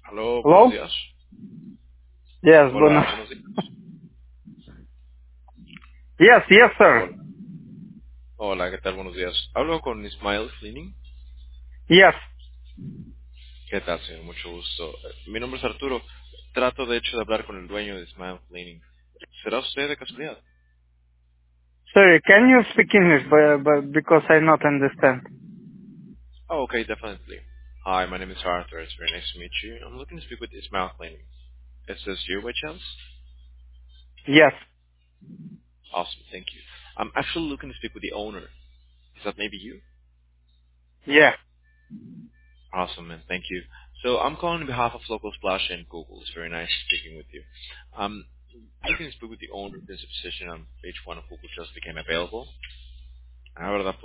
Aló, buenos Hello? días. Yes, bueno. Hola, buenos días. Yes, yes, sir. Hola. Hola, ¿qué tal? Buenos días. Hablo con Ismael Cleaning. Yes. ¿Qué tal, señor? Mucho gusto. Mi nombre es Arturo. Trato, de hecho, de hablar con el dueño de Ismael Cleaning. ¿Será usted de casualidad? Sorry, can you speak English, but because I not understand? Oh, okay, definitely. Hi, my name is Arthur. It's very nice to meet you. I'm looking to speak with Ismael Cleaning. Is this you by chance? Yes. Awesome, thank you. I'm actually looking to speak with the owner. Is that maybe you? Yeah. Awesome, man. Thank you. So I'm calling on behalf of Local Splash and Google. It's very nice speaking with you. You can speak with the owner of this position on page one of Google just became available. Ahora